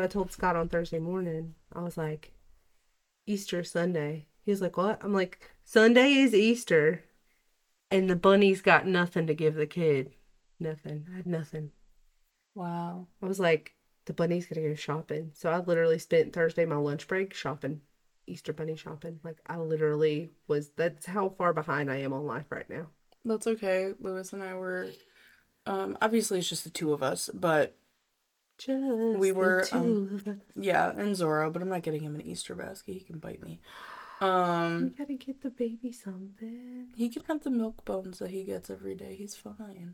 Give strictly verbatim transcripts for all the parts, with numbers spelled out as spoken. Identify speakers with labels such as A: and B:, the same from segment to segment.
A: I told Scott on Thursday morning. I was like, Easter Sunday. He was like, what? I'm like, Sunday is Easter. And the bunny's got nothing to give the kid. Nothing. I had nothing.
B: Wow.
A: I was like, the bunny's gonna go shopping. So I literally spent Thursday, my lunch break, shopping. Easter bunny shopping. Like, I literally was, that's how far behind I am on life right now.
B: That's okay. Lewis and I were, um, obviously it's just the two of us, but
A: Just
B: we were,
A: the two
B: um,
A: of us.
B: yeah, and Zorro, but I'm not getting him an Easter basket. He can bite me. Um,
A: You gotta get the baby something.
B: he can have the milk bones that he gets every day. He's fine.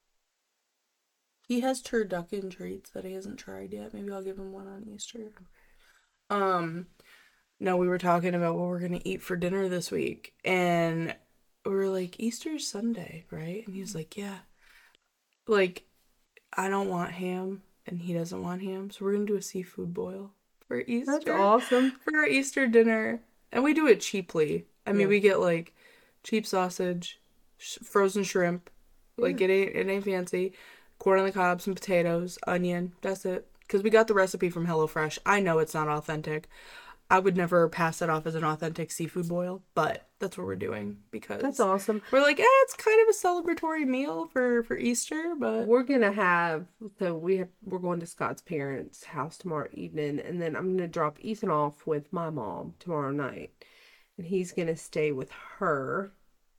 B: He has turducken treats that he hasn't tried yet. Maybe I'll give him one on Easter. Um, no, we were talking about what we're gonna eat for dinner this week, and we were like, Easter's Sunday, right? And he was like, yeah. Like, I don't want ham, and he doesn't want ham, so we're gonna do a seafood boil for Easter.
A: That's awesome.
B: For our Easter dinner. And we do it cheaply. I mean,
A: Yeah.
B: we get, like, cheap sausage, sh- frozen shrimp. Like,
A: Yeah.
B: it ain't, it ain't fancy. Corn on the cob, some potatoes, onion. That's it. Because we got the recipe from HelloFresh. I know it's not authentic. I would never pass it off as an authentic seafood boil, but that's what we're doing because
A: That's awesome.
B: we're like, eh, it's kind of a celebratory meal for, for Easter, but
A: We're gonna have so we have we're going to Scott's parents' house tomorrow evening, and then I'm gonna drop Ethan off with my mom tomorrow night, and he's gonna stay with her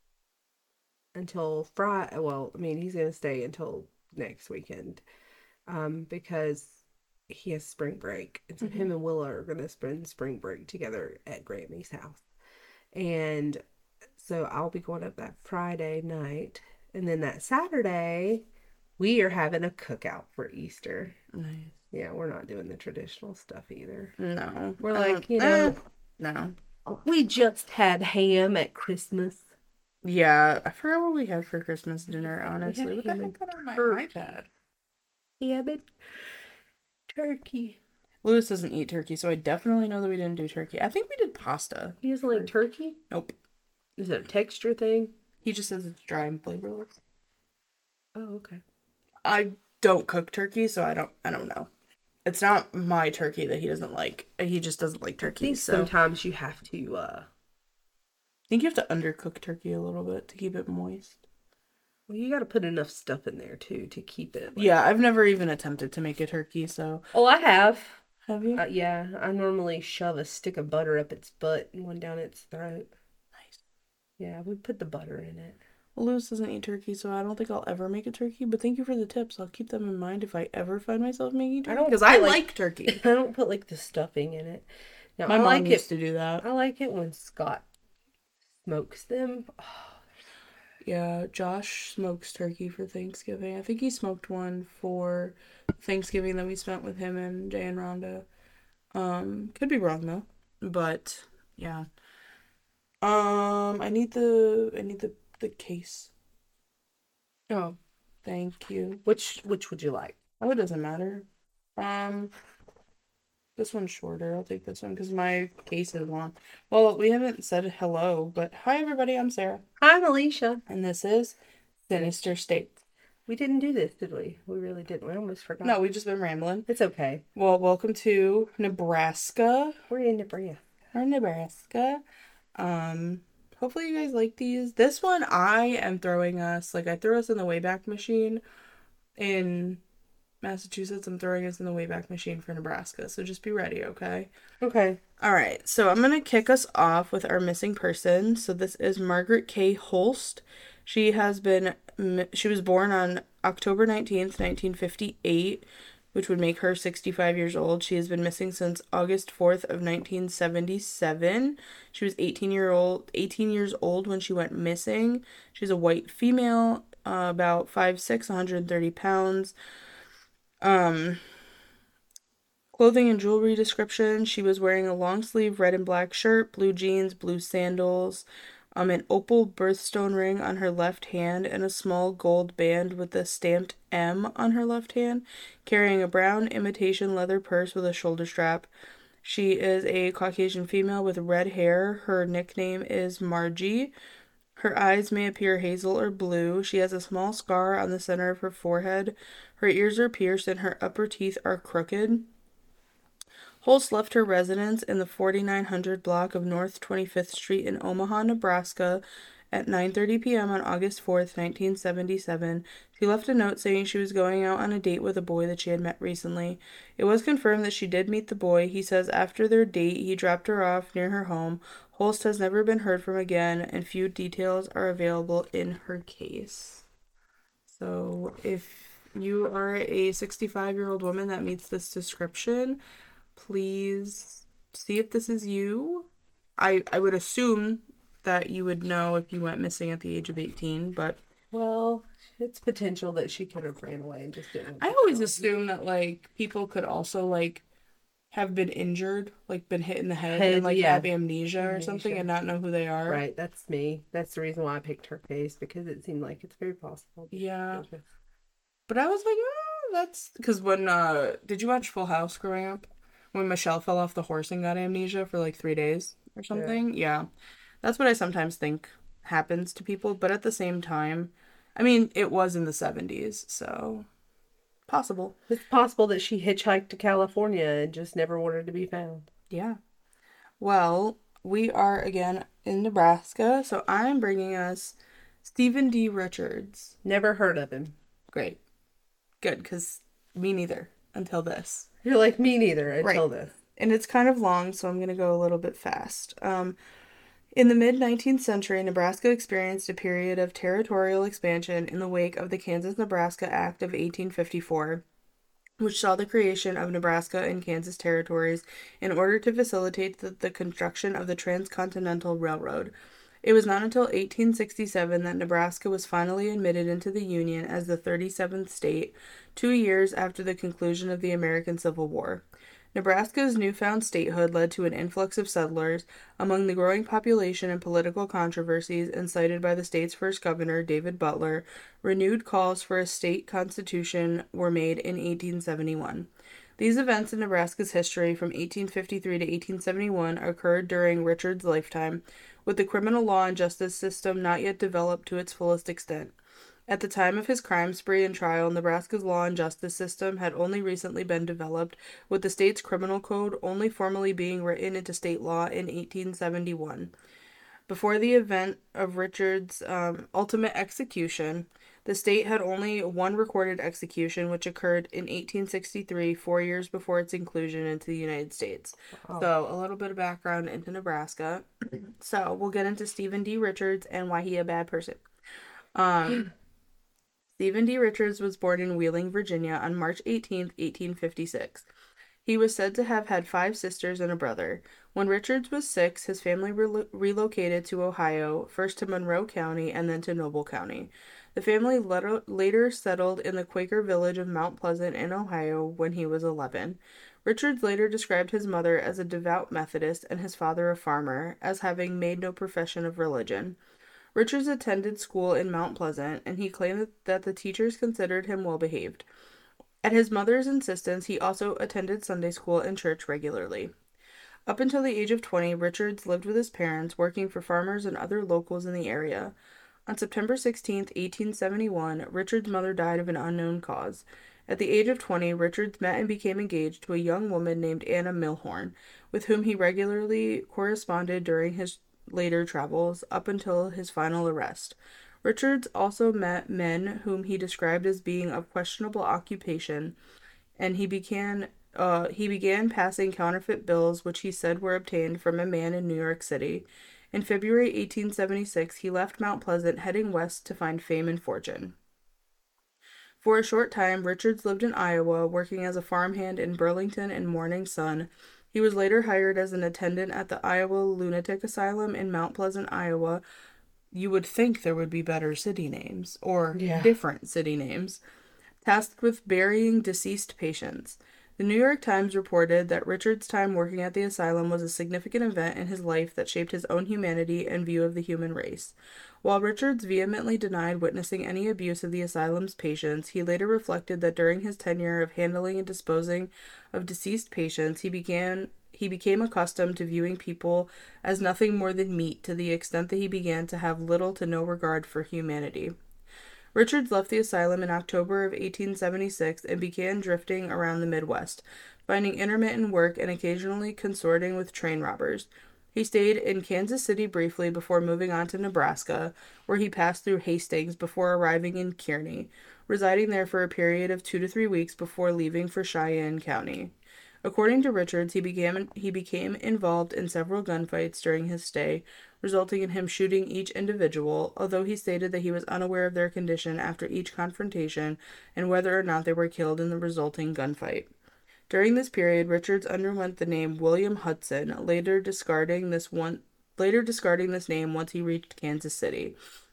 A: until Friday. Well, I mean, he's gonna stay until next weekend, um, because he has spring break, and so
B: Mhm.
A: him and Willa are gonna spend spring break together at Grammy's house, and so I'll be going up that Friday night, and then that Saturday we are having a cookout for Easter.
B: nice.
A: Yeah, we're not doing the traditional stuff either.
B: No.
A: We're
B: I
A: like,
B: don't-
A: you know,
B: eh, no.
A: we just had ham at Christmas.
B: Yeah, I forgot what we had for Christmas dinner,
A: We
B: honestly.
A: had
B: What the
A: ham
B: heck
A: and
B: got on my
A: turkey.
B: iPad?
A: Ham and turkey.
B: Lewis doesn't eat turkey, so I definitely know that we didn't do turkey. I think we did pasta.
A: He doesn't like turkey?
B: Nope.
A: Is it a texture thing?
B: He just says it's dry and flavorless.
A: Oh, okay.
B: I don't cook turkey, so I don't I don't know. It's not my turkey that he doesn't like. He just doesn't like
A: I
B: turkey.
A: think
B: So
A: sometimes you have to, uh,
B: I think you have to undercook turkey a little bit to keep it moist.
A: well, you got to put enough stuff in there too to keep it. Like...
B: Yeah, I've never even attempted to make a turkey, so.
A: Oh, I have.
B: Have you?
A: Uh, yeah, I normally shove a stick of butter up its butt and one down its throat.
B: Nice.
A: Yeah, we put the butter in it.
B: Well, Lewis doesn't eat turkey, so I don't think I'll ever make a turkey. But thank you for the tips. I'll keep them in mind if I ever find myself making turkey.
A: I don't
B: Because
A: put,
B: I
A: like-
B: like turkey.
A: I don't put like the stuffing in it. Now,
B: My
A: I
B: mom
A: like
B: used
A: it.
B: to do that.
A: I like it when Scott smokes them. Oh,
B: Yeah, Josh smokes turkey for Thanksgiving. I think he smoked one for Thanksgiving that we spent with him and Jay and Rhonda. Um, could be wrong though, but yeah. Um, I need the I need the the case.
A: oh,
B: Thank you.
A: which which would you like?
B: Oh, it doesn't matter. Um, this one's shorter. I'll take this one because my case is long. Well, we haven't said hello, but hi everybody. I'm Sarah,
A: I'm Alicia.
B: and this is Sinister States.
A: We didn't do this, did we? We really didn't. We almost forgot.
B: No, we've just been rambling.
A: It's okay.
B: Well, welcome to Nebraska
A: We're in Nebraska.
B: or Nebraska. Um, hopefully you guys like these. This one I am throwing us, like I threw us in the Wayback Machine in Massachusetts. I'm throwing us in the Wayback Machine for Nebraska. So just be ready, okay?
A: Okay.
B: All right. So I'm going to kick us off with our missing person. So this is Margaret K. Holst. She has been, she was born on October nineteenth, nineteen fifty-eight, which would make her sixty-five years old. She has been missing since August fourth of nineteen seventy-seven. She was eighteen year old, eighteen years old when she went missing. She's a white female, uh, about five six, one hundred thirty pounds. Um, clothing and jewelry description. She was wearing a long sleeve red and black shirt, blue jeans, blue sandals, um, an opal birthstone ring on her left hand, and a small gold band with a stamped M on her left hand, carrying a brown imitation leather purse with a shoulder strap. She is a Caucasian female with red hair. Her nickname is Margie. Her eyes may appear hazel or blue. She has a small scar on the center of her forehead. Her ears are pierced and her upper teeth are crooked. Holst left her residence in the forty-nine hundred block of North twenty-fifth Street in Omaha, Nebraska at nine thirty p.m. on August fourth, nineteen seventy-seven. She left a note saying she was going out on a date with a boy that she had met recently. It was confirmed that she did meet the boy. He says after their date, he dropped her off near her home. Holst has never been heard from again, and few details are available in her case. So if you are a sixty-five-year-old woman that meets this description, please see if this is you. I, I would assume that you would know if you went missing at the age of eighteen, but
A: Well, it's potential that she could have ran away and just didn't.
B: I always assume that, like, people could also, like, have been injured, like, been hit in the head,
A: Head,
B: and, like,
A: yeah.
B: have amnesia or
A: Amnesia.
B: something and not know who they are.
A: Right, that's me. That's the reason why I picked her case, because it seemed like it's very possible.
B: Yeah. But I was like, oh, that's... Because when, uh... Did you watch Full House growing up? When Michelle fell off the horse and got amnesia for, like, three days or something? Yeah. yeah. That's what I sometimes think happens to people, but at the same time, I mean, it was in the seventies, so... Possible.
A: It's possible that she hitchhiked to California and just never wanted to be found.
B: Yeah. Well, we are again in Nebraska, so I'm bringing us Stephen D. Richards.
A: Never heard of him.
B: Great. Good, because me neither until this.
A: You're like me neither until
B: Right.
A: this.
B: And it's kind of long, so I'm going to go a little bit fast. Um, in the mid-nineteenth century, Nebraska experienced a period of territorial expansion in the wake of the Kansas-Nebraska Act of eighteen fifty-four, which saw the creation of Nebraska and Kansas territories in order to facilitate the, the construction of the Transcontinental Railroad. It was not until eighteen sixty-seven that Nebraska was finally admitted into the Union as the thirty-seventh state, two years after the conclusion of the American Civil War. Nebraska's newfound statehood led to an influx of settlers. Among the growing population and political controversies incited by the state's first governor, David Butler, renewed calls for a state constitution were made in eighteen seventy-one. These events in Nebraska's history from eighteen fifty-three to eighteen seventy-one occurred during Richard's lifetime, with the criminal law and justice system not yet developed to its fullest extent. At the time of his crime spree and trial, Nebraska's law and justice system had only recently been developed, with the state's criminal code only formally being written into state law in eighteen seventy-one. Before the event of Richard's um, ultimate execution, the state had only one recorded execution, which occurred in eighteen sixty-three, four years before its inclusion into the United States. Oh. So, a little bit of background into Nebraska. So, we'll get into Stephen D. Richards and why he a bad person. Um... Stephen D. Richards was born in Wheeling, Virginia on March eighteenth, eighteen fifty-six. He was said to have had five sisters and a brother. When Richards was six, his family re- relocated to Ohio, first to Monroe County and then to Noble County. The family let- later settled in the Quaker village of Mount Pleasant in Ohio when he was eleven. Richards later described his mother as a devout Methodist and his father a farmer, as having made no profession of religion. Richards attended school in Mount Pleasant, and he claimed that the teachers considered him well-behaved. At his mother's insistence, he also attended Sunday school and church regularly. Up until the age of twenty, Richards lived with his parents, working for farmers and other locals in the area. On September sixteenth, eighteen seventy-one, Richards' mother died of an unknown cause. At the age of twenty, Richards met and became engaged to a young woman named Anna Milhorn, with whom he regularly corresponded during his later travels up until his final arrest. Richards also met men whom he described as being of questionable occupation, and he began uh, he began passing counterfeit bills which he said were obtained from a man in New York City. In February eighteen seventy-six, he left Mount Pleasant, heading west to find fame and fortune. For a short time, Richards lived in Iowa, working as a farmhand in Burlington and Morning Sun. He was later hired as an attendant at the Iowa Lunatic Asylum in Mount Pleasant, Iowa. You would think there would be better city names, or yeah. different city names, tasked with burying deceased patients. The New York Times reported that Richard's time working at the asylum was a significant event in his life that shaped his own humanity and view of the human race. While Richards vehemently denied witnessing any abuse of the asylum's patients, he later reflected that during his tenure of handling and disposing of deceased patients, he began he became accustomed to viewing people as nothing more than meat, to the extent that he began to have little to no regard for humanity. Richards left the asylum in October of eighteen seventy-six and began drifting around the Midwest, finding intermittent work and occasionally consorting with train robbers. He stayed in Kansas City briefly before moving on to Nebraska, where he passed through Hastings before arriving in Kearney, residing there for a period of two to three weeks before leaving for Cheyenne County. According to Richards, he began he became involved in several gunfights during his stay, resulting in him shooting each individual, although he stated that he was unaware of their condition after each confrontation and whether or not they were killed in the resulting gunfight. During this period, Richards underwent the name William Hudson, later discarding this one later discarding this name once he reached Kansas City.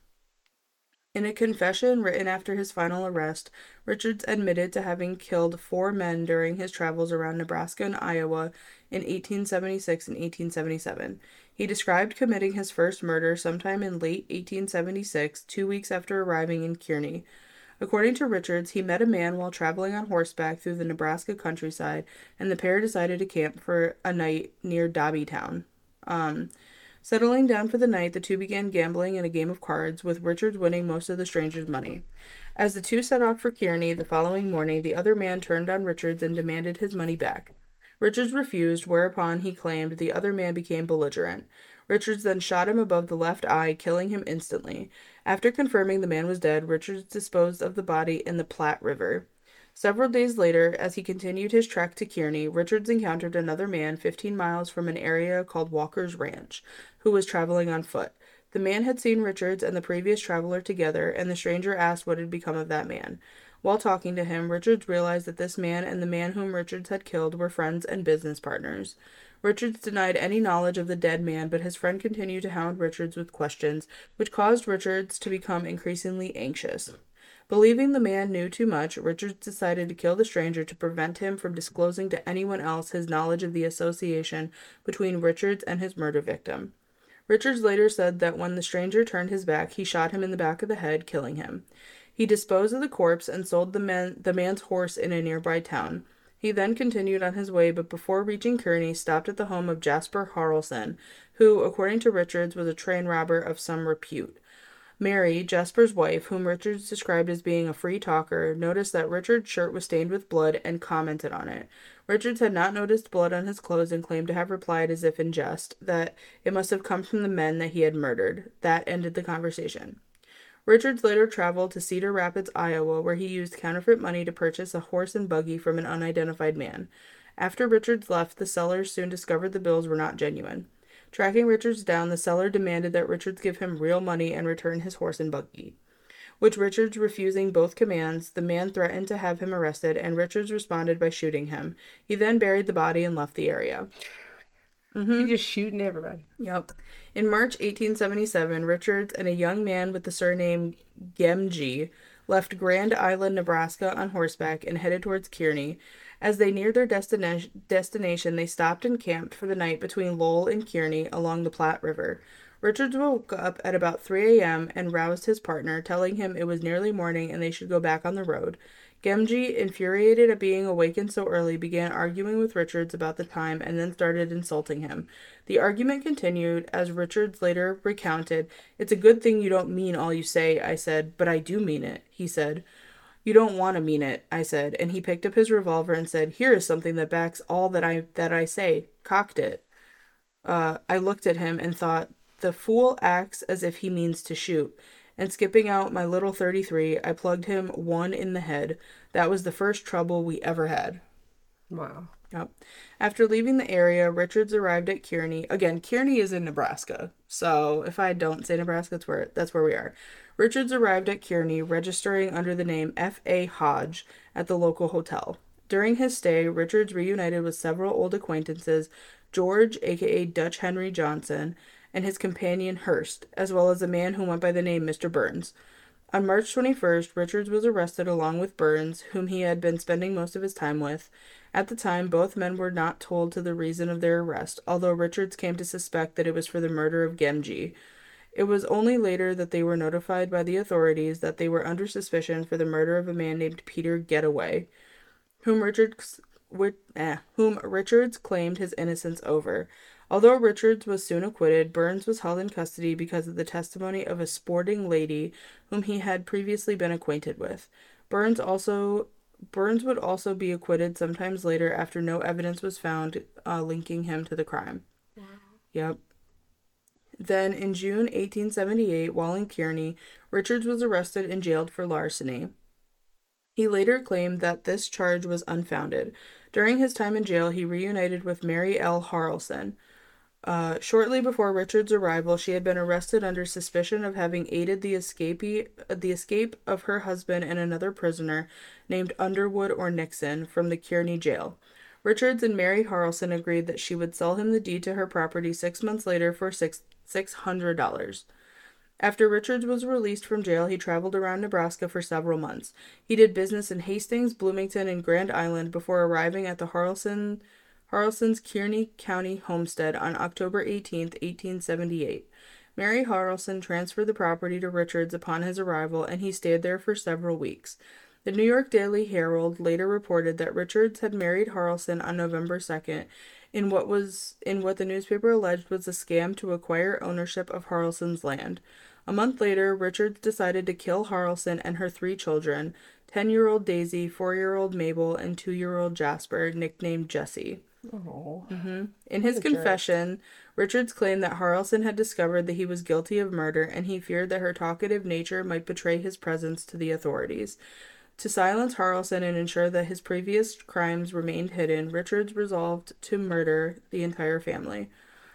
B: In a confession written after his final arrest, Richards admitted to having killed four men during his travels around Nebraska and Iowa in eighteen seventy-six and eighteen seventy-seven. He described committing his first murder sometime in late eighteen seventy-six, two weeks after arriving in Kearney. According to Richards, he met a man while traveling on horseback through the Nebraska countryside, and the pair decided to camp for a night near Dobbytown. Um... Settling down for the night, the two began gambling in a game of cards, with Richards winning most of the stranger's money. As the two set off for Kearney the following morning, the other man turned on Richards and demanded his money back. Richards refused, whereupon he claimed the other man became belligerent. Richards then shot him above the left eye, killing him instantly. After confirming the man was dead, Richards disposed of the body in the Platte River. Several days later, as he continued his trek to Kearney, Richards encountered another man fifteen miles from an area called Walker's Ranch, who was traveling on foot. The man had seen Richards and the previous traveler together, and the stranger asked what had become of that man. While talking to him, Richards realized that this man and the man whom Richards had killed were friends and business partners. Richards denied any knowledge of the dead man, but his friend continued to hound Richards with questions, which caused Richards to become increasingly anxious. Believing the man knew too much, Richards decided to kill the stranger to prevent him from disclosing to anyone else his knowledge of the association between Richards and his murder victim. Richards later said that when the stranger turned his back, he shot him in the back of the head, killing him. He disposed of the corpse and sold the man the man's horse in a nearby town. He then continued on his way, but before reaching Kearney, stopped at the home of Jasper Harrelson, who, according to Richards, was a train robber of some repute. Mary, Jasper's wife, whom Richards described as being a free talker, noticed that Richards' shirt was stained with blood and commented on it. Richards had not noticed blood on his clothes and claimed to have replied as if in jest that it must have come from the men that he had murdered. That ended the conversation. Richards later traveled to Cedar Rapids, Iowa, where he used counterfeit money to purchase a horse and buggy from an unidentified man. After Richards left, the sellers soon discovered the bills were not genuine. Tracking Richards down, the seller demanded that Richards give him real money and return his horse and buggy. Which Richards refusing both commands, the man threatened to have him arrested, and Richards responded by shooting him. He then buried the body and left the area.
A: Mm-hmm. You're just shooting everybody.
B: Yep. In March eighteen seventy-seven, Richards and a young man with the surname Gemge left Grand Island, Nebraska on horseback and headed towards Kearney. As they neared their destina- destination, they stopped and camped for the night between Lowell and Kearney along the Platte River. Richards woke up at about three a.m. and roused his partner, telling him it was nearly morning and they should go back on the road. Gemge, infuriated at being awakened so early, began arguing with Richards about the time and then started insulting him. The argument continued, as Richards later recounted. "It's a good thing you don't mean all you say," I said, "but I do mean it," he said. "You don't want to mean it," I said, and he picked up his revolver and said, "Here is something that backs all that I that I say." Cocked it. Uh, I looked at him and thought, the fool acts as if he means to shoot. And skipping out my little thirty-three, I plugged him one in the head. That was the first trouble we ever had.
A: Wow.
B: Yep. After leaving the area, Richards arrived at Kearney. Again, Kearney is in Nebraska. So if I don't say Nebraska, that's where, that's where we are. Richards arrived at Kearney, registering under the name F A Hodge at the local hotel. During his stay, Richards reunited with several old acquaintances, George, aka Dutch Henry Johnson, and his companion Hurst, as well as a man who went by the name Mister Burns. On March twenty-first, Richards was arrested along with Burns, whom he had been spending most of his time with. At the time, both men were not told to the reason of their arrest, although Richards came to suspect that it was for the murder of Gemge. It was only later that they were notified by the authorities that they were under suspicion for the murder of a man named Peter Getaway, whom Richards, which, eh, whom Richards claimed his innocence over. Although Richards was soon acquitted, Burns was held in custody because of the testimony of a sporting lady whom he had previously been acquainted with. Burns also Burns would also be acquitted sometimes later after no evidence was found uh, linking him to the crime.
A: Wow.
B: Yep. Then, in June eighteen seventy-eight, while in Kearney, Richards was arrested and jailed for larceny. He later claimed that this charge was unfounded. During his time in jail, he reunited with Mary L. Harrelson. Uh, shortly before Richard's arrival, she had been arrested under suspicion of having aided the escapee, the escape of her husband and another prisoner named Underwood or Nixon from the Kearney jail. Richards and Mary Harrelson agreed that she would sell him the deed to her property six months later for six six hundred dollars. After Richards was released from jail, he traveled around Nebraska for several months. He did business in Hastings, Bloomington, and Grand Island before arriving at the Harrelson Harrelson's Kearney County homestead on October eighteenth, eighteen seventy-eight. Mary Harrelson transferred the property to Richards upon his arrival, and he stayed there for several weeks. The New York Daily Herald later reported that Richards had married Harrelson on November second in what was in what the newspaper alleged was a scam to acquire ownership of Harrelson's land. A month later, Richards decided to kill Harrelson and her three children, ten-year-old Daisy, four-year-old Mabel, and two-year-old Jasper, nicknamed Jesse.
A: Oh.
B: Mm-hmm. In his confession, Richards claimed that Harrelson had discovered that he was guilty of murder, and he feared that her talkative nature might betray his presence to the authorities. To silence Harrelson and ensure that his previous crimes remained hidden, Richards resolved to murder the entire family.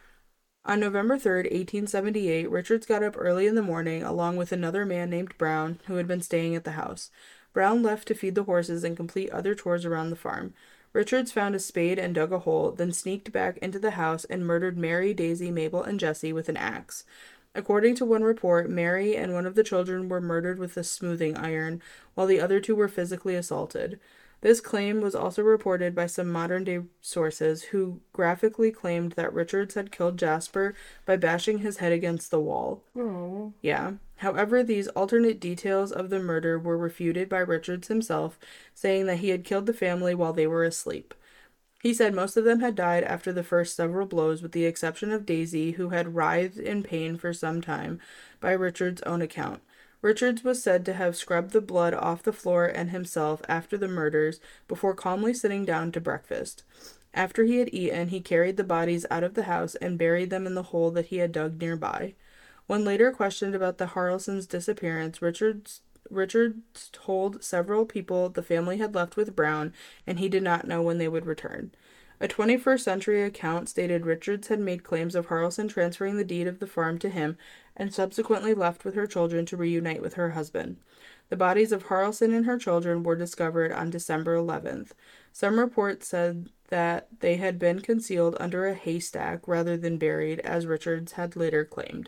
B: On November third, eighteen seventy-eight, Richards got up early in the morning along with another man named Brown who had been staying at the house. Brown left to feed the horses and complete other chores around the farm. Richards found a spade and dug a hole, then sneaked back into the house and murdered Mary, Daisy, Mabel, and Jesse with an axe. According to one report, Mary and one of the children were murdered with a smoothing iron, while the other two were physically assaulted. This claim was also reported by some modern-day sources, who graphically claimed that Richards had killed Jasper by bashing his head against the wall.
A: Oh.
B: Yeah. However, these alternate details of the murder were refuted by Richards himself, saying that he had killed the family while they were asleep. He said most of them had died after the first several blows, with the exception of Daisy, who had writhed in pain for some time, by Richards' own account. Richards was said to have scrubbed the blood off the floor and himself after the murders, before calmly sitting down to breakfast. After he had eaten, he carried the bodies out of the house and buried them in the hole that he had dug nearby. When later questioned about the Harrelsons' disappearance, Richards Richards told several people the family had left with Brown, and he did not know when they would return. A twenty-first century account stated Richards had made claims of Harrelson transferring the deed of the farm to him, and subsequently left with her children to reunite with her husband. The bodies of Harrelson and her children were discovered on December eleventh. Some reports said that they had been concealed under a haystack rather than buried, as Richards had later claimed.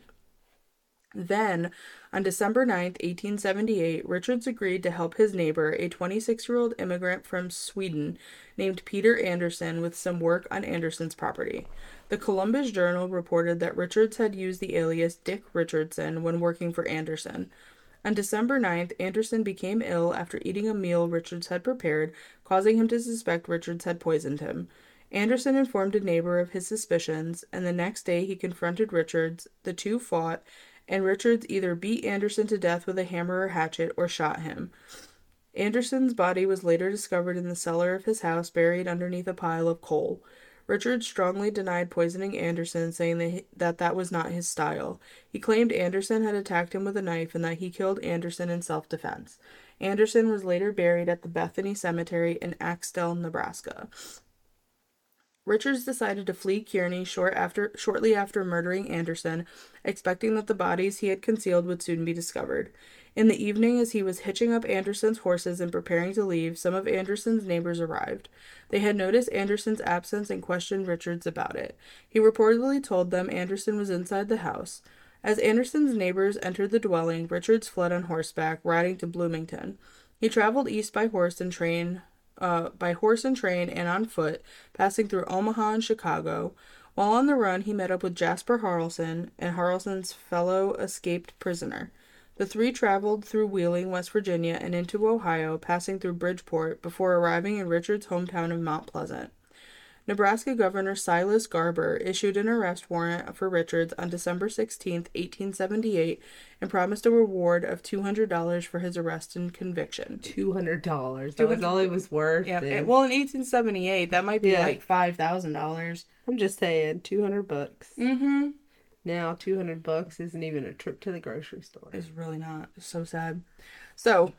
B: Then, on December ninth, eighteen seventy-eight, Richards agreed to help his neighbor, a twenty-six-year-old immigrant from Sweden named Peter Anderson, with some work on Anderson's property. The Columbus Journal reported that Richards had used the alias Dick Richardson when working for Anderson. On December ninth, Anderson became ill after eating a meal Richards had prepared, causing him to suspect Richards had poisoned him. Anderson informed a neighbor of his suspicions, and the next day he confronted Richards. The two fought, and Richards either beat Anderson to death with a hammer or hatchet or shot him. Anderson's body was later discovered in the cellar of his house, buried underneath a pile of coal. Richards strongly denied poisoning Anderson, saying that, he, that that was not his style. He claimed Anderson had attacked him with a knife and that he killed Anderson in self-defense. Anderson was later buried at the Bethany Cemetery in Axtell, Nebraska. Richards decided to flee Kearney short after, shortly after murdering Anderson, expecting that the bodies he had concealed would soon be discovered. In the evening, as he was hitching up Anderson's horses and preparing to leave, some of Anderson's neighbors arrived. They had noticed Anderson's absence and questioned Richards about it. He reportedly told them Anderson was inside the house. As Anderson's neighbors entered the dwelling, Richards fled on horseback, riding to Bloomington. He traveled east by horse and train Uh, by horse and train and on foot, passing through Omaha and Chicago. While on the run, he met up with Jasper Harrelson and Harrelson's fellow escaped prisoner. The three traveled through Wheeling, West Virginia, and into Ohio, passing through Bridgeport before arriving in Richards' hometown of Mount Pleasant. Nebraska Governor Silas Garber issued an arrest warrant for Richards on December sixteenth, eighteen seventy-eight, and promised a reward of two hundred dollars for his arrest and conviction.
A: two hundred dollars. That was all it was worth.
B: Yeah. It, well, in eighteen seventy-eight, that might be yeah. like five thousand dollars.
A: I'm just saying, two hundred bucks.
B: Mm-hmm.
A: Now, two hundred bucks isn't even a trip to the grocery store.
B: It's really not. It's so sad. So,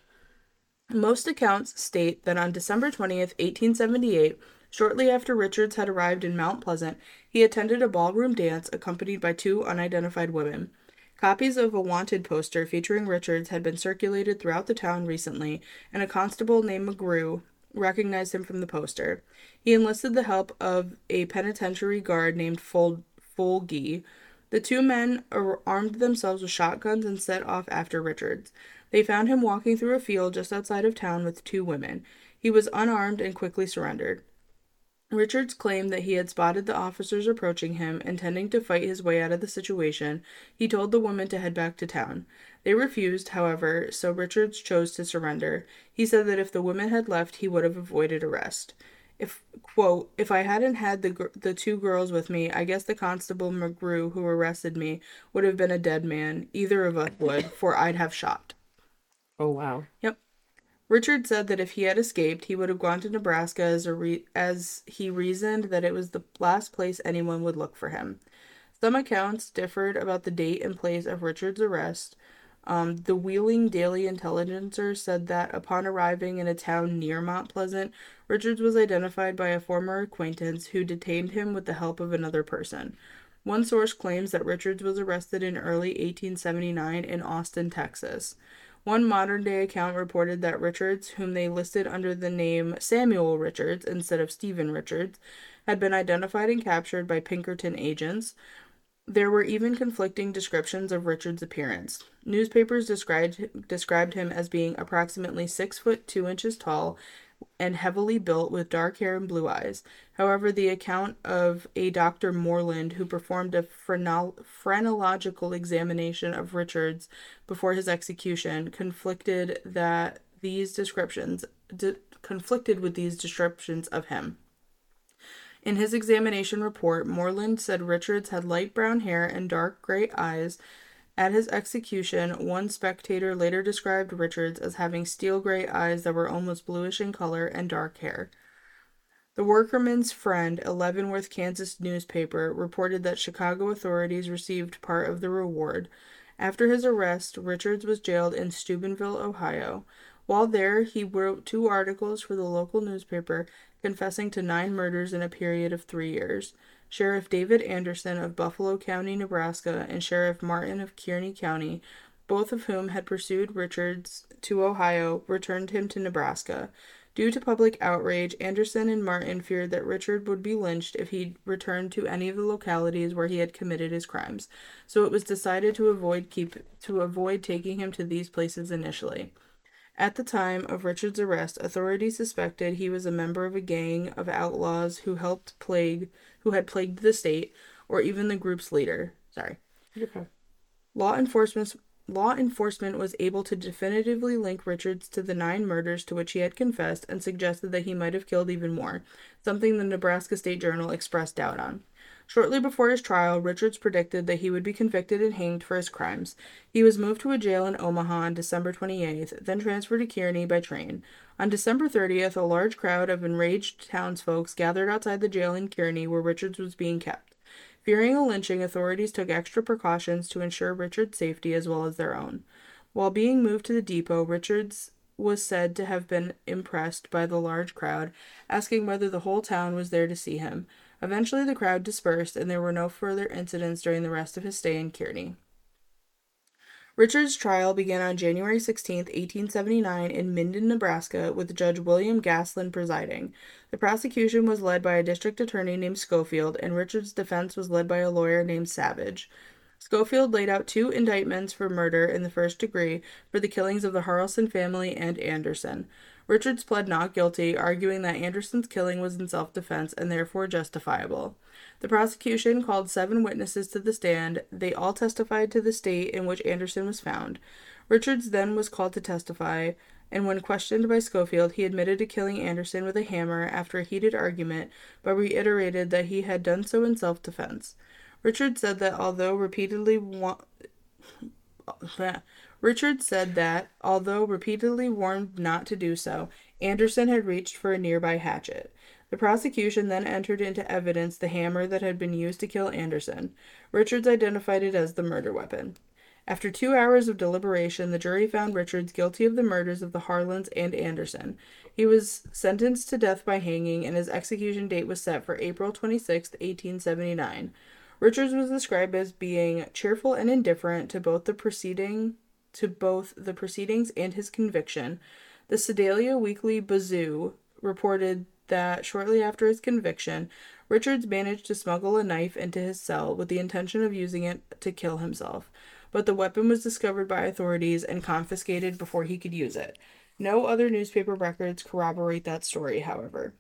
B: most accounts state that on December twentieth, eighteen seventy-eight, shortly after Richards had arrived in Mount Pleasant, he attended a ballroom dance accompanied by two unidentified women. Copies of a wanted poster featuring Richards had been circulated throughout the town recently, and a constable named McGrew recognized him from the poster. He enlisted the help of a penitentiary guard named Fol- Folge. The two men ar- armed themselves with shotguns and set off after Richards. They found him walking through a field just outside of town with two women. He was unarmed and quickly surrendered. Richards claimed that he had spotted the officers approaching him, intending to fight his way out of the situation. He told the women to head back to town. They refused, however, so Richards chose to surrender. He said that if the women had left, he would have avoided arrest. If, quote, if I hadn't had the the two girls with me, I guess the constable McGrew who arrested me would have been a dead man. Either of us would, for I'd have shot.
A: Oh, wow.
B: Yep. Richard said that if he had escaped, he would have gone to Nebraska as a re- as he reasoned that it was the last place anyone would look for him. Some accounts differed about the date and place of Richard's arrest. Um, the Wheeling Daily Intelligencer said that upon arriving in a town near Mount Pleasant, Richards was identified by a former acquaintance who detained him with the help of another person. One source claims that Richards was arrested in early eighteen seventy-nine in Austin, Texas. One modern-day account reported that Richards, whom they listed under the name Samuel Richards instead of Stephen Richards, had been identified and captured by Pinkerton agents. There were even conflicting descriptions of Richards' appearance. Newspapers described described him as being approximately six foot two inches tall and heavily built with dark hair and blue eyes. However, the account of a Doctor Moreland who performed a phrenol- phrenological examination of Richards before his execution conflicted that these descriptions d- conflicted with these descriptions of him. In his examination report, Moreland said Richards had light brown hair and dark gray eyes. At his execution, one spectator later described Richards as having steel gray eyes that were almost bluish in color and dark hair. The Workerman's Friend, a Leavenworth, Kansas newspaper, reported that Chicago authorities received part of the reward. After his arrest, Richards was jailed in Steubenville, Ohio. While there, he wrote two articles for the local newspaper, confessing to nine murders in a period of three years. Sheriff David Anderson of Buffalo County, Nebraska, and Sheriff Martin of Kearney County, both of whom had pursued Richards to Ohio, returned him to Nebraska. Due to public outrage, Anderson and Martin feared that Richard would be lynched if he returned to any of the localities where he had committed his crimes, so it was decided to avoid keep to avoid taking him to these places initially. At the time of Richard's arrest, authorities suspected he was a member of a gang of outlaws who helped plague, who had plagued the state, or even the group's leader. Sorry.
A: Okay.
B: Law enforcement law enforcement was able to definitively link Richards to the nine murders to which he had confessed and suggested that he might have killed even more, something the Nebraska State Journal expressed doubt on. Shortly before his trial, Richards predicted that he would be convicted and hanged for his crimes. He was moved to a jail in Omaha on December twenty-eighth, then transferred to Kearney by train. On December thirtieth, a large crowd of enraged townsfolk gathered outside the jail in Kearney where Richards was being kept. Fearing a lynching, authorities took extra precautions to ensure Richards' safety as well as their own. While being moved to the depot, Richards was said to have been impressed by the large crowd, asking whether the whole town was there to see him. Eventually, the crowd dispersed, and there were no further incidents during the rest of his stay in Kearney. Richard's trial began on January sixteenth, eighteen seventy-nine, in Minden, Nebraska, with Judge William Gaslin presiding. The prosecution was led by a district attorney named Schofield, and Richard's defense was led by a lawyer named Savage. Schofield laid out two indictments for murder in the first degree for the killings of the Harrelson family and Anderson. Richards pled not guilty, arguing that Anderson's killing was in self-defense and therefore justifiable. The prosecution called seven witnesses to the stand. They all testified to the state in which Anderson was found. Richards then was called to testify. and when questioned by Schofield, he admitted to killing Anderson with a hammer after a heated argument, but reiterated that he had done so in self-defense. Richard said that although repeatedly wa- Richard said that, although repeatedly warned not to do so, Anderson had reached for a nearby hatchet. The prosecution then entered into evidence the hammer that had been used to kill Anderson. Richards identified it as the murder weapon. After two hours of deliberation, the jury found Richards guilty of the murders of the Harlans and Anderson. He was sentenced to death by hanging, and his execution date was set for April twenty-sixth, eighteen seventy-nine. Richards was described as being cheerful and indifferent to both the proceeding to both the proceedings and his conviction. The Sedalia Weekly Bazoo reported that shortly after his conviction, Richards managed to smuggle a knife into his cell with the intention of using it to kill himself, but the weapon was discovered by authorities and confiscated before he could use it. No other newspaper records corroborate that story, however.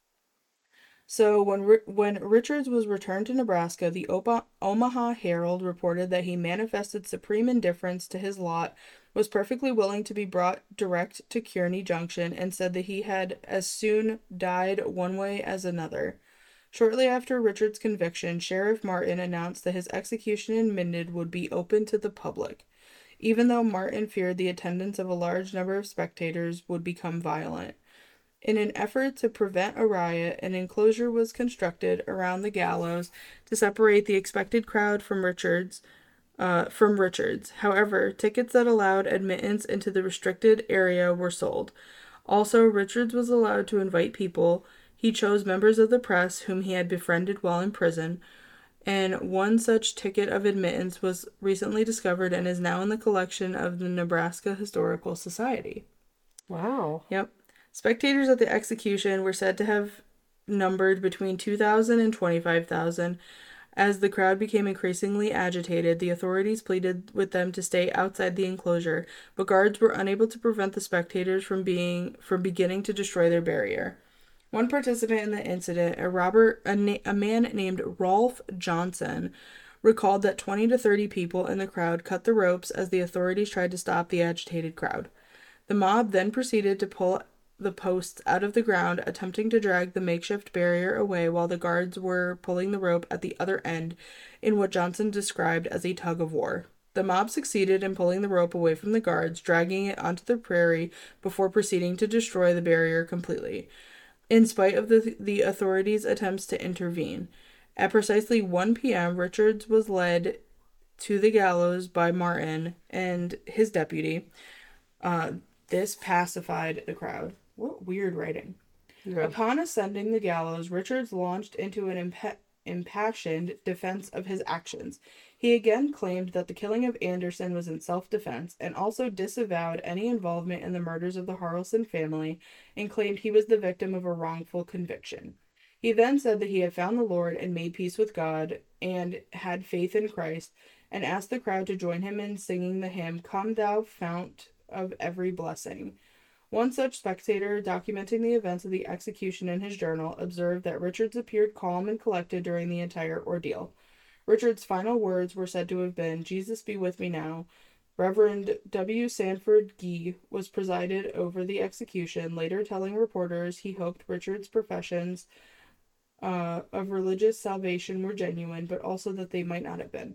B: So when when Richards was returned to Nebraska, the Opa- Omaha Herald reported that he manifested supreme indifference to his lot, was perfectly willing to be brought direct to Kearney Junction, and said that he had as soon died one way as another. Shortly after Richards' conviction, Sheriff Martin announced that his execution in Minden would be open to the public, even though Martin feared the attendance of a large number of spectators would become violent. In an effort to prevent a riot, an enclosure was constructed around the gallows to separate the expected crowd from Richards. Uh, from Richards. However, tickets that allowed admittance into the restricted area were sold. Also, Richards was allowed to invite people. He chose members of the press whom he had befriended while in prison, and one such ticket of admittance was recently discovered and is now in the collection of the Nebraska Historical Society.
A: Wow.
B: Yep. Spectators at the execution were said to have numbered between two thousand and twenty-five thousand. As the crowd became increasingly agitated, the authorities pleaded with them to stay outside the enclosure, but guards were unable to prevent the spectators from being from beginning to destroy their barrier. One participant in the incident, a robber, a, na- a man named Rolf Johnson, recalled that twenty to thirty people in the crowd cut the ropes as the authorities tried to stop the agitated crowd. The mob then proceeded to pull the posts out of the ground, attempting to drag the makeshift barrier away while the guards were pulling the rope at the other end in what Johnson described as a tug of war. The mob succeeded in pulling the rope away from the guards, dragging it onto the prairie before proceeding to destroy the barrier completely, in spite of the, the authorities' attempts to intervene. At precisely one p.m., Richards was led to the gallows by Martin and his deputy. Uh, this pacified the crowd. What weird writing. Yeah. Upon ascending the gallows, Richards launched into an imp- impassioned defense of his actions. He again claimed that the killing of Anderson was in self-defense, and also disavowed any involvement in the murders of the Harlson family, and claimed he was the victim of a wrongful conviction. He then said that he had found the Lord and made peace with God, and had faith in Christ, and asked the crowd to join him in singing the hymn, "Come Thou Fount of Every Blessing." One such spectator, documenting the events of the execution in his journal, observed that Richards appeared calm and collected during the entire ordeal. Richards' final words were said to have been, "Jesus be with me now." Reverend W. Sanford Gee was presided over the execution, later telling reporters he hoped Richards' professions uh, of religious salvation were genuine, but also that they might not have been.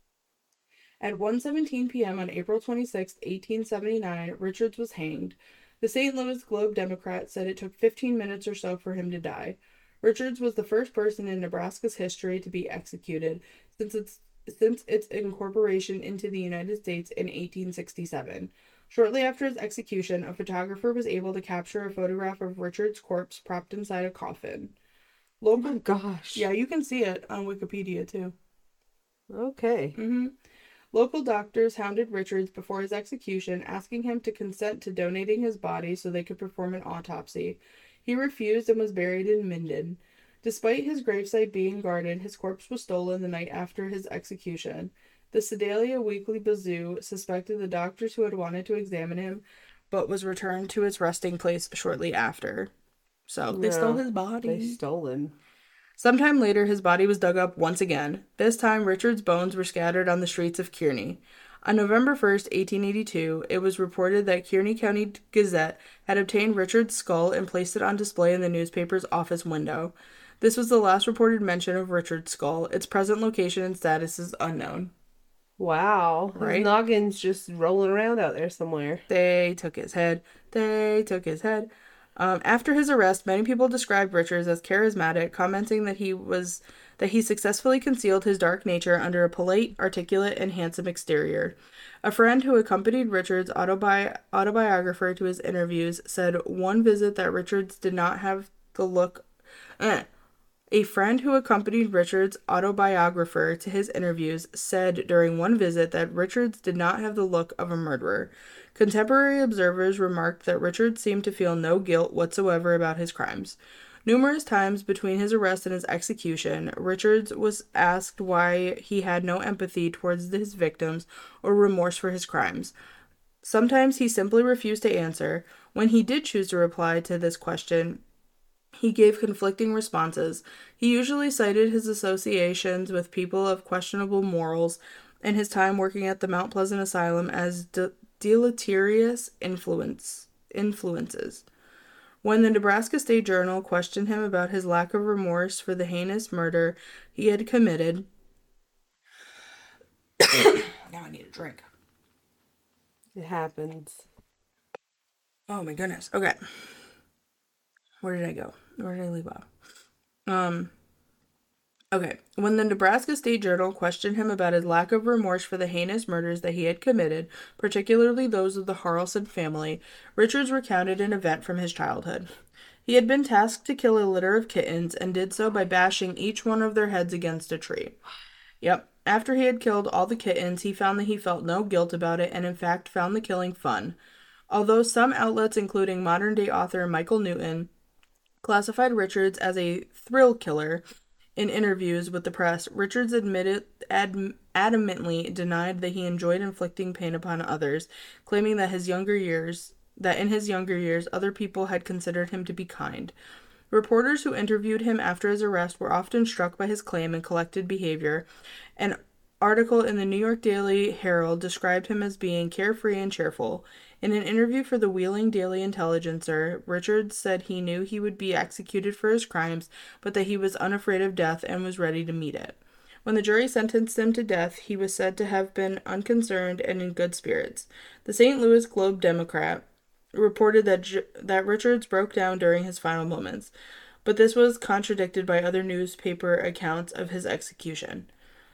B: At one seventeen p.m. on April twenty-sixth, eighteen seventy-nine, Richards was hanged. The Saint Louis Globe-Democrat said it took fifteen minutes or so for him to die. Richards was the first person in Nebraska's history to be executed since its since its incorporation into the United States in eighteen sixty-seven. Shortly after his execution, a photographer was able to capture a photograph of Richards' corpse propped inside a coffin. Local,
A: oh my gosh.
B: Yeah, you can see it on Wikipedia too.
A: Okay.
B: Mm-hmm. Local doctors hounded Richards before his execution, asking him to consent to donating his body so they could perform an autopsy. He refused and was buried in Minden. Despite his gravesite being guarded, his corpse was stolen the night after his execution. The Sedalia Weekly Bazoo suspected the doctors who had wanted to examine him, but was returned to its resting place shortly after. So, they
A: no,
B: stole his body.
A: They stole him.
B: Sometime later, his body was dug up once again. This time, Richard's bones were scattered on the streets of Kearney. On November first, eighteen eighty-two, it was reported that Kearney County Gazette had obtained Richard's skull and placed it on display in the newspaper's office window. This was the last reported mention of Richard's skull. Its present location and status is unknown.
A: Wow.
B: Right?
A: His noggin's just rolling around out there somewhere.
B: They took his head. They took his head. Um, after his arrest, many people described Richards as charismatic, commenting that he was that he successfully concealed his dark nature under a polite, articulate, and handsome exterior. A friend who accompanied Richards' autobi- autobiographer to his interviews said one visit that Richards did not have the look. Eh. A friend who accompanied Richards' autobiographer to his interviews said during one visit that Richards did not have the look of a murderer. Contemporary observers remarked that Richards seemed to feel no guilt whatsoever about his crimes. Numerous times between his arrest and his execution, Richards was asked why he had no empathy towards his victims or remorse for his crimes. Sometimes he simply refused to answer. When he did choose to reply to this question, he gave conflicting responses. He usually cited his associations with people of questionable morals and his time working at the Mount Pleasant Asylum as de- deleterious influence influences. When the Nebraska State Journal questioned him about his lack of remorse for the heinous murder he had committed... Now I need a drink.
A: It happens.
B: Oh my goodness. Okay. Where did I go? Where did I leave off? Um... Okay, when the Nebraska State Journal questioned him about his lack of remorse for the heinous murders that he had committed, particularly those of the Harrelson family, Richards recounted an event from his childhood. He had been tasked to kill a litter of kittens and did so by bashing each one of their heads against a tree. Yep, after he had killed all the kittens, he found that he felt no guilt about it and in fact found the killing fun. Although some outlets, including modern-day author Michael Newton, classified Richards as a thrill killer, in interviews with the press, Richards admitted ad, adamantly denied that he enjoyed inflicting pain upon others, claiming that his younger years that in his younger years other people had considered him to be kind. Reporters who interviewed him after his arrest were often struck by his claim and collected behavior. An article in the New York Daily Herald described him as being carefree and cheerful. In an interview for the Wheeling Daily Intelligencer, Richards said he knew he would be executed for his crimes, but that he was unafraid of death and was ready to meet it. When the jury sentenced him to death, he was said to have been unconcerned and in good spirits. The Saint Louis Globe-Democrat reported that J- that Richards broke down during his final moments, but this was contradicted by other newspaper accounts of his execution.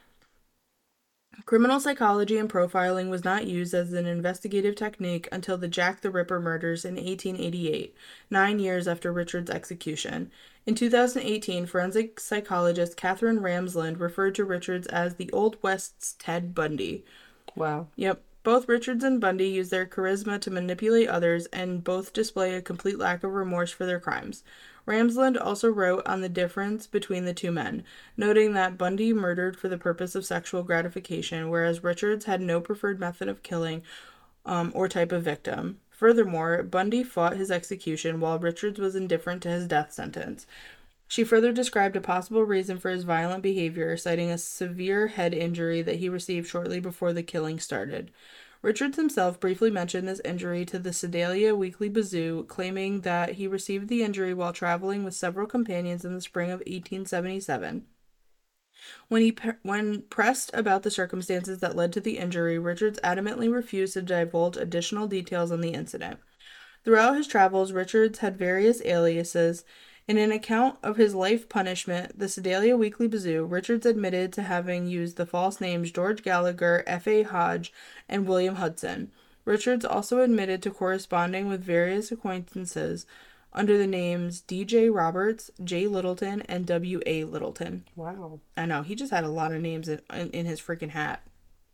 B: Criminal psychology and profiling was not used as an investigative technique until the Jack the Ripper murders in eighteen eighty-eight, nine years after Richard's execution. In two thousand eighteen, forensic psychologist Catherine Ramsland referred to Richards as the Old West's Ted Bundy.
A: Wow.
B: Yep. Both Richards and Bundy use their charisma to manipulate others, and both display a complete lack of remorse for their crimes. Ramsland also wrote on the difference between the two men, noting that Bundy murdered for the purpose of sexual gratification, whereas Richards had no preferred method of killing um, or type of victim. Furthermore, Bundy fought his execution while Richards was indifferent to his death sentence. She further described a possible reason for his violent behavior, citing a severe head injury that he received shortly before the killing started. Richards himself briefly mentioned this injury to the Sedalia Weekly Bazoo, claiming that he received the injury while traveling with several companions in the spring of eighteen seventy-seven. When he when pressed about the circumstances that led to the injury, Richards adamantly refused to divulge additional details on the incident. Throughout his travels, Richards had various aliases. In an account of his life punishment, the Sedalia Weekly Bazoo, Richards admitted to having used the false names George Gallagher, F A Hodge, and William Hudson. Richards also admitted to corresponding with various acquaintances under the names D J Roberts, J. Littleton, and W A Littleton.
A: Wow.
B: I know, he just had a lot of names in, in, in his freaking hat.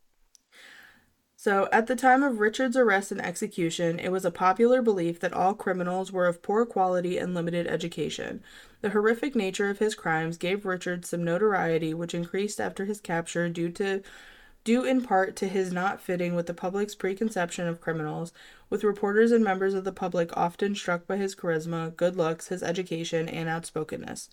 B: So, at the time of Richards' arrest and execution, it was a popular belief that all criminals were of poor quality and limited education. The horrific nature of his crimes gave Richards some notoriety, which increased after his capture due to due in part to his not fitting with the public's preconception of criminals, with reporters and members of the public often struck by his charisma, good looks, his education, and outspokenness.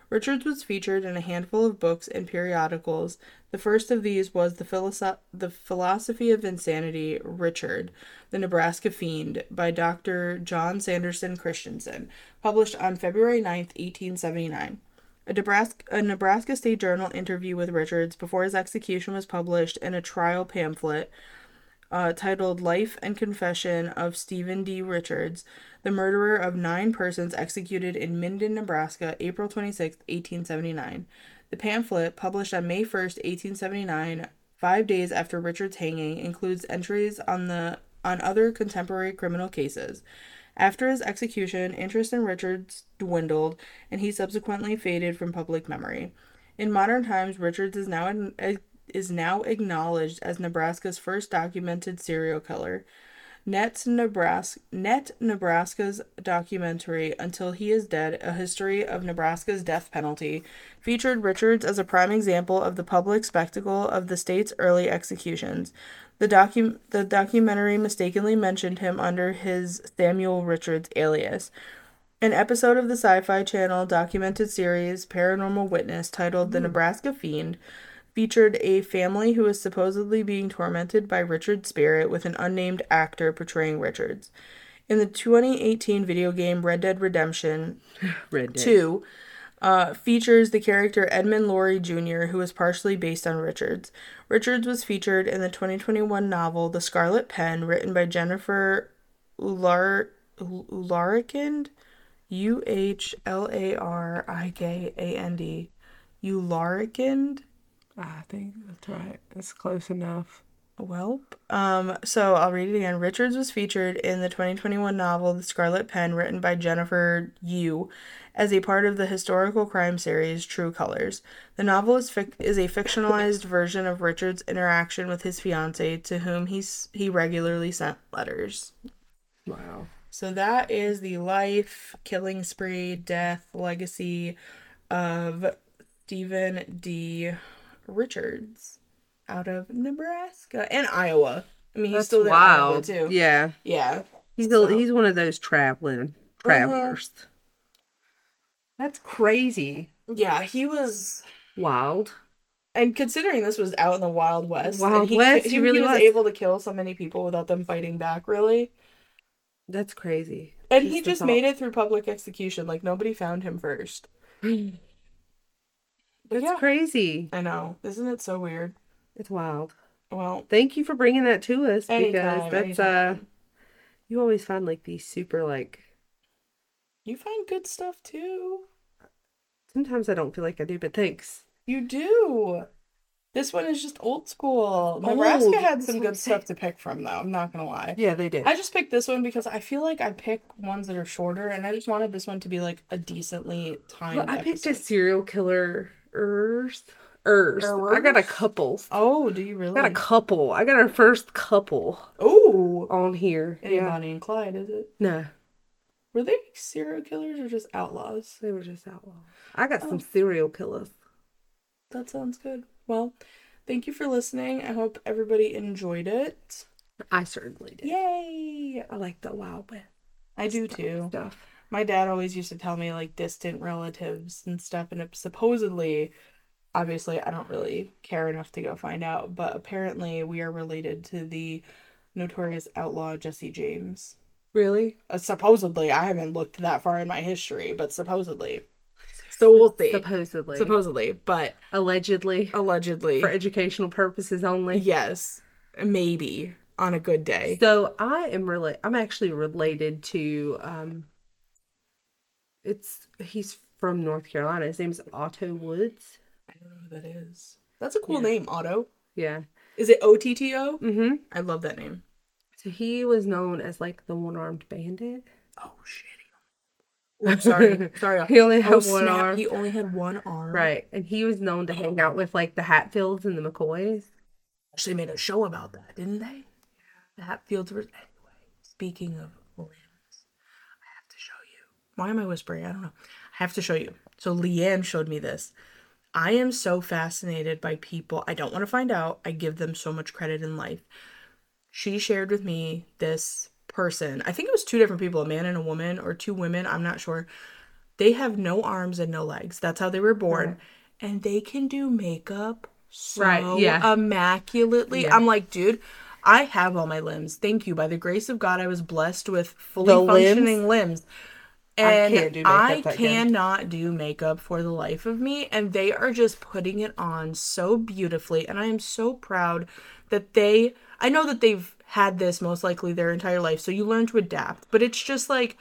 B: Richards was featured in a handful of books and periodicals. The first of these was The, Philosoph- the Philosophy of Insanity, Richard, the Nebraska Fiend, by Doctor John Sanderson Christensen, published on February ninth, eighteen seventy-nine. A Nebraska, a Nebraska State Journal interview with Richards before his execution was published in a trial pamphlet uh, titled Life and Confession of Stephen D. Richards, the murderer of nine persons executed in Minden, Nebraska, April twenty-sixth, eighteen seventy-nine. The pamphlet, published on May first, eighteen seventy-nine, five days after Richards' hanging, includes entries on the on other contemporary criminal cases. After his execution, interest in Richards dwindled, and he subsequently faded from public memory. In modern times, Richards is now in, is now acknowledged as Nebraska's first documented serial killer. Net Nebraska, Net Nebraska's documentary, Until He Is Dead, A History of Nebraska's Death Penalty, featured Richards as a prime example of the public spectacle of the state's early executions. The, docu- the documentary mistakenly mentioned him under his Samuel Richards alias. An episode of the Sci-Fi Channel documented series Paranormal Witness, titled The Nebraska Fiend, featured a family who was supposedly being tormented by Richard's spirit, with an unnamed actor portraying Richards. In the twenty eighteen video game Red Dead Redemption
A: Red Dead.
B: two, uh, features the character Edmund Laurie Junior, who was partially based on Richards. Richards was featured in the twenty twenty-one novel The Scarlet Pen, written by Jennifer Ular- Ularikind, U H L A R I K A N D. Ularikind?
A: I think that's right. That's close enough.
B: Welp. Um, so I'll read it again. Richards was featured in the twenty twenty-one novel The Scarlet Pen, written by Jennifer Yu, as a part of the historical crime series True Colors. The novel is, fic- is a fictionalized version of Richards' interaction with his fiancée, to whom he's, he regularly sent letters.
A: Wow.
B: So that is the life, killing spree, death, legacy of Stephen D. Richards out of Nebraska and Iowa. I mean, he's
A: That's
B: still in
A: wild.
B: Iowa too.
A: Yeah.
B: Yeah.
A: He's
B: So-
A: a, he's one of those traveling travelers. Uh-huh. That's crazy.
B: Yeah, he was
A: Wild.
B: And considering this was out in the Wild West,
A: Wild
B: and he,
A: West,
B: he,
A: he really
B: he was
A: was.
B: able to kill so many people without them fighting back, really.
A: That's crazy.
B: And
A: Just
B: he
A: the
B: just
A: thought.
B: made it through public execution. Like, nobody found him first. But
A: That's
B: yeah,
A: crazy.
B: I know. Isn't it so weird?
A: It's wild.
B: Well,
A: Thank you for bringing that to us, because
B: anytime,
A: that's uh
B: anytime.
A: you always find like these super like
B: You find good stuff too.
A: sometimes I don't feel like I do, but thanks.
B: You do. This one is just old school. Nebraska
A: Old,
B: had
A: that's
B: some
A: what
B: good
A: I'm
B: stuff
A: saying.
B: to pick from, though. I'm not gonna lie.
A: Yeah, they did.
B: I just picked this one because I feel like I pick ones that are shorter, and I just wanted this one to be like a decently timed
A: Well, I picked a
B: episode.
A: serial killer ers. Ers. I got a couple.
B: Oh, do you
A: I
B: really?
A: got a couple. I got our first couple
B: Oh,
A: on here.
B: any
A: Yeah.
B: Bonnie and Clyde, is it?
A: No,
B: Were they serial killers or just outlaws?
A: they were just outlaws. I got
B: Oh.
A: some serial killers.
B: That sounds good. Well, thank you for listening. I hope everybody enjoyed it.
A: I certainly did.
B: Yay!
A: I like the Wild West
B: I do too.
A: stuff.
B: My dad always used to tell me like distant relatives and stuff, and it supposedly, obviously, I don't really care enough to go find out, but apparently we are related to the notorious outlaw Jesse James.
A: Really?
B: Uh, supposedly, I haven't looked that far in my history, but supposedly. So we'll see.
A: Supposedly.
B: Supposedly, but
A: Allegedly.
B: allegedly.
A: For educational purposes only.
B: Yes, maybe on a good day.
A: So I am really, I'm actually related to, um, it's, he's from North Carolina. His name's Otto Woods.
B: I don't know who that is. That's a cool
A: Yeah.
B: name, Otto.
A: Yeah.
B: Is it O T T O?
A: Mm-hmm.
B: I love that name.
A: So he was known as like the one-armed bandit.
B: Oh shit. Oh, sorry, sorry.
A: He only had
B: Oh,
A: one
B: snap.
A: arm.
B: He only had one arm.
A: Right. And he was known to hang out with like the Hatfields and the McCoys.
B: Actually, made a show about that, didn't they? Yeah. The Hatfields were. Anyway, speaking of limbs, I have to show you. Why am I whispering? I don't know. I have to show you. So Leanne showed me this. I am so fascinated by people. I don't want to find out. I give them so much credit in life. She shared with me this person. I think it was two different people, a man and a woman, or two women. I'm not sure. They have no arms and no legs. That's how they were born.
A: Right.
B: And they can do makeup so
A: Right, yeah.
B: immaculately.
A: Yeah.
B: I'm like, dude, I have all my limbs. Thank you. By the grace of God, I was blessed with fully
A: The limbs?
B: functioning limbs.
A: I
B: And
A: can't do makeup
B: I
A: that good.
B: cannot do makeup for the life of me. And they are just putting it on so beautifully. And I am so proud that they, I know that they've had this most likely their entire life. So you learn to adapt. But it's just like,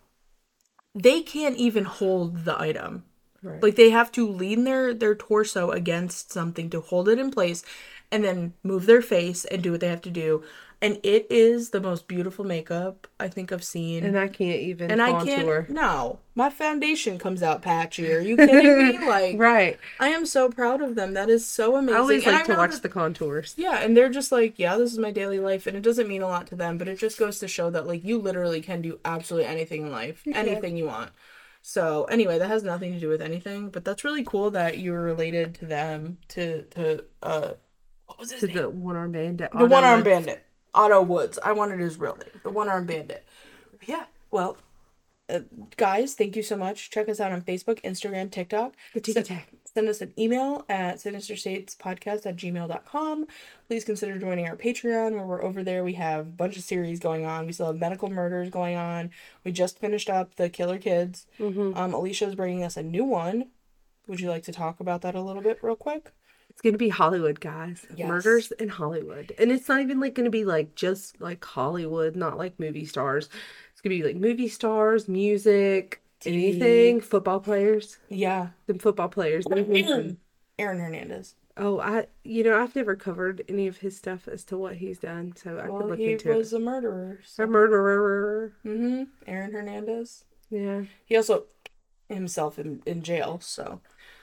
B: they can't even hold the item.
A: Right.
B: Like they have to lean their, their torso against something to hold it in place and then move their face and do what they have to do. And it is the most beautiful makeup I think I've seen.
A: And I can't even
B: And I
A: contour.
B: can't, no, my foundation comes out patchy. Are you kidding me? Like,
A: Right.
B: I am so proud of them. That is so amazing.
A: I always
B: And
A: like
B: I
A: to
B: know
A: watch
B: that-
A: the contours.
B: Yeah, and they're just like, yeah, this is my daily life. And it doesn't mean a lot to them, but it just goes to show that, like, you literally can do absolutely anything in life.
A: You
B: Anything
A: can.
B: you want. So, anyway, that has nothing to do with anything. But that's really cool that you were related to them, to, to uh, what was his
A: To
B: name?
A: the one arm bandit.
B: The one arm bandit. Otto Woods. I wanted his real name. The one arm bandit. Yeah. Well, uh, guys, thank you so much. Check us out on Facebook, Instagram, TikTok.
A: Send,
B: Send, send us an email at sinister states podcast at gmail dot com. Please consider joining our Patreon where we're over there. We have a bunch of series going on. We still have medical murders going on. We just finished up the Killer Kids.
A: Mm-hmm.
B: Um, Alicia is bringing us a new one. Would you like to talk about that a little bit real quick?
A: It's going to be Hollywood, guys.
B: Yes.
A: Murders in Hollywood. And it's not even like going to be like just like Hollywood, not like movie stars. It's going to be like movie stars, music,
B: T V.
A: anything, football players.
B: Yeah.
A: The football players.
B: Aaron, Aaron Hernandez.
A: Oh, I, you know, I've never covered any of his stuff as to what he's done, so I
B: Well,
A: could look
B: he
A: into
B: was
A: it.
B: a murderer. So.
A: A murderer.
B: Mm-hmm. Aaron Hernandez.
A: Yeah.
B: He also himself in, in jail, so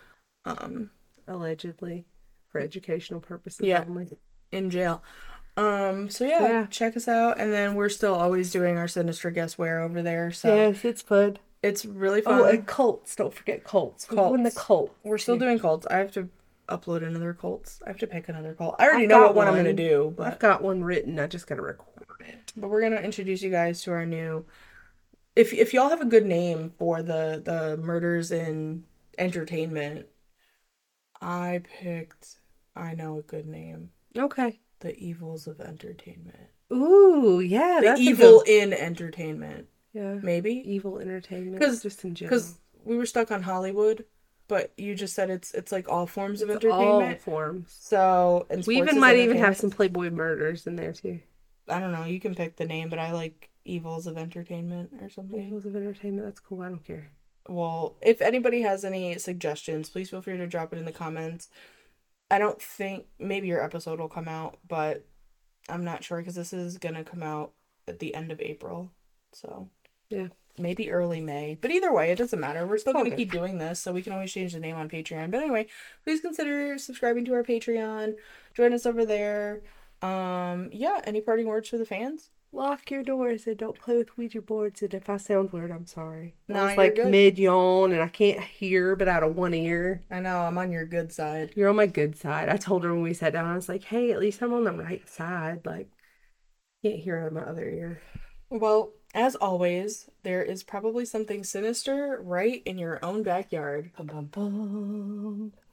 B: um
A: Allegedly. For educational purposes
B: Yeah.
A: only.
B: in jail. Um so yeah,
A: Yeah.
B: check us out. And then we're still always doing our sinister guest wear over there. So
A: Yes, it's fun.
B: it's really fun.
A: Oh, and cults. Don't forget cults. We're doing the
B: Cults.
A: cult.
B: We're still doing cults. I have to upload another cults. I have to pick another cult. I already
A: I've
B: know
A: got
B: what one I'm
A: one.
B: gonna do,
A: I've
B: but
A: got one written. I just gotta record it.
B: but we're gonna introduce you guys to our new if if y'all have a good name for the the murders in entertainment, I picked I know a good name.
A: Okay.
B: The Evils of Entertainment.
A: Ooh, yeah.
B: The
A: that's a
B: evil
A: good-
B: in entertainment,
A: Yeah.
B: maybe.
A: Evil entertainment.
B: 'Cause-
A: just in general.
B: Because we were stuck on Hollywood, but you just said it's it's like all forms of
A: It's all
B: entertainment.
A: forms.
B: So and
A: We
B: sports
A: even
B: is
A: might even have
B: entertainment.
A: some Playboy murders in there too.
B: I don't know. You can pick the name, but I like Evils of Entertainment or something.
A: Evils of entertainment. That's cool. I don't care.
B: Well, if anybody has any suggestions, please feel free to drop it in the comments. I don't think maybe your episode will come out, but I'm not sure because this is gonna come out at the end of April, so
A: Yeah.
B: maybe early May. But either way, it doesn't matter. We're still
A: All
B: gonna
A: good.
B: keep doing this, so we can always change the name on Patreon. But anyway, please consider subscribing to our Patreon. Join us over there. Um, yeah. Any parting words for the fans?
A: Lock your doors and don't play with Ouija boards. And if I sound weird, I'm sorry.
B: No,
A: I was
B: you're
A: like
B: good.
A: mid yawn and I can't hear but out of one ear.
B: I know I'm on your good side.
A: You're on my good side. I told her when we sat down, I was like, hey, at least I'm on the right side. Like, can't hear out of my other ear.
B: Well, as always, there is probably something sinister right in your own backyard.
A: Bum, bum, bum.